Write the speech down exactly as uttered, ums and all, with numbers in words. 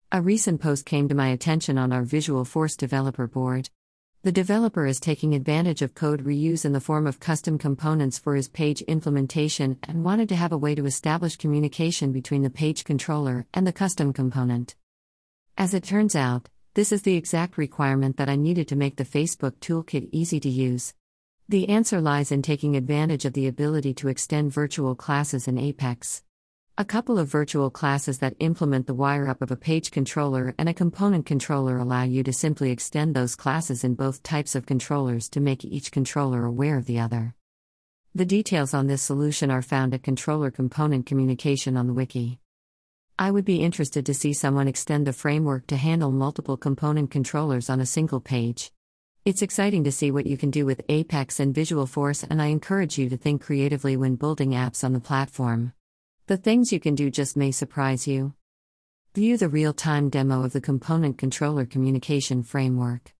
A recent post came to my attention on our Visualforce developer board. The developer is taking advantage of code reuse in the form of custom components for his page implementation and wanted to have a way to establish communication between the page controller and the custom component. As it turns out, this is the exact requirement that I needed to make the Facebook toolkit easy to use. The answer lies in taking advantage of the ability to extend virtual classes in Apex. A couple of virtual classes that implement the wire-up of a page controller and a component controller allow you to simply extend those classes in both types of controllers to make each controller aware of the other. The details on this solution are found at Controller Component Communication on the wiki. I would be interested to see someone extend the framework to handle multiple component controllers on a single page. It's exciting to see what you can do with Apex and Visualforce, and I encourage you to think creatively when building apps on the platform. The things you can do just may surprise you. View the real-time demo of the Component Controller Communication Framework.